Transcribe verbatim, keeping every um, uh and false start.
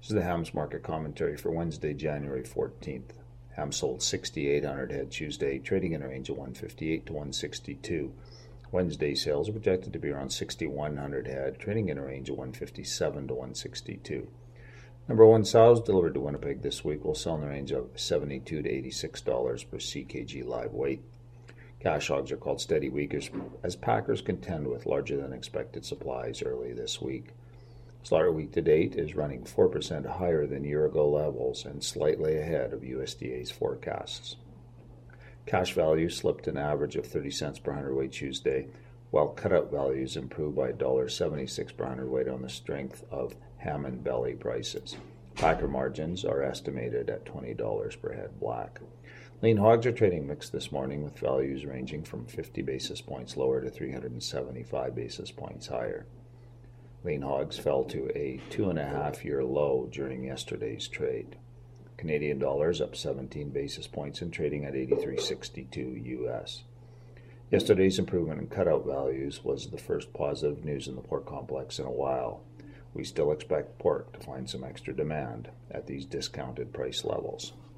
This is the Hams market commentary for Wednesday, January fourteenth. Ham sold six thousand eight hundred head Tuesday, trading in a range of one fifty-eight to one sixty-two. Wednesday sales are projected to be around six thousand one hundred head, trading in a range of one fifty-seven to one sixty-two. Number one sows delivered to Winnipeg this week will sell in the range of seventy-two to eighty-six dollars per C K G live weight. Cash hogs are called steady weekers as packers contend with larger than expected supplies early this week. Slaughter week to date is running four percent higher than year-ago levels and slightly ahead of U S D A's forecasts. Cash values slipped an average of thirty cents per hundredweight Tuesday, while cutout values improved by one dollar seventy-six per hundredweight on the strength of ham and belly prices. Packer margins are estimated at twenty dollars per head black. Lean hogs are trading mixed this morning with values ranging from fifty basis points lower to three hundred seventy-five basis points higher. Lean hogs fell to a two and a half year low during yesterday's trade. Canadian dollars up seventeen basis points and trading at eighty-three sixty-two U S. Yesterday's improvement in cutout values was the first positive news in the pork complex in a while. We still expect pork to find some extra demand at these discounted price levels.